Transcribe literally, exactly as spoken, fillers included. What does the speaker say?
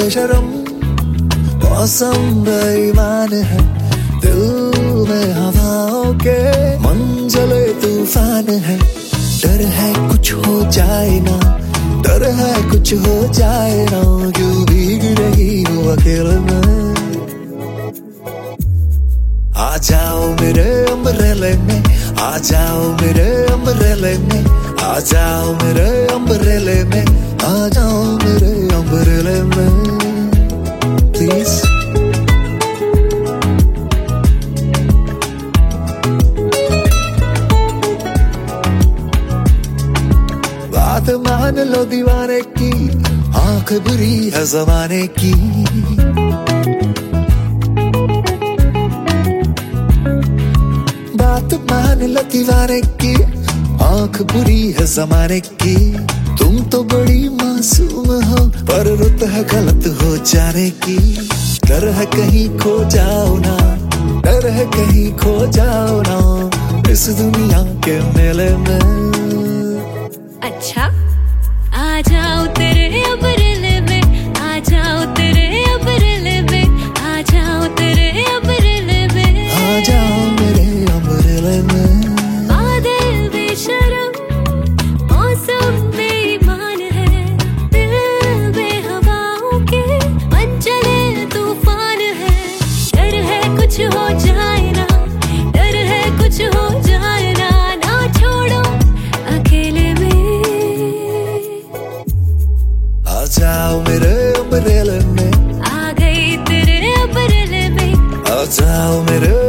बेशरम, मौसम बेईमान है, दिल में हवाओं के मंजले तूफान है। डर है कुछ हो जाए ना, डर है कुछ हो जाए ना, क्यों भीग रही हूँ अकेले में। आ जाओ मेरे अम्ब्रेले में, आ जाओ मेरे अम्ब्रेले में, आ जाओ मेरे अम्ब्रेले में, आ जाओ मेरे अम्ब्रेले में प्लीज। बात मान लो दीवाने की, आंख बुरी है जमाने की। बात मान लो दीवाने की, आंख बुरी है जमाने की। तुम तो बड़ी मासूम हो, पर रुत है गलत हो जाने की। डर है कहीं खो जाओ ना, डर है कहीं खो जाओ ना, इस दुनिया के मेले में। अच्छा आ जाओ तेरे अम्ब्रेले में, आ जाओ तेरे अम्ब्रेले में, आ जाओ तेरे अम्ब्रेले में, आ जाओ मेरे अम्ब्रेले में। बादल बेशरम, मौसम बेईमान है, दिल में हवाओं के मंजले तूफान है। डर है कुछ हो जाए ना, डर है कुछ हो जाए ना, ना छोड़ो अकेले में। आ जाओ मेरे अम्ब्रेले में, आ गई तेरे अम्ब्रेले में, आ जाओ मेरे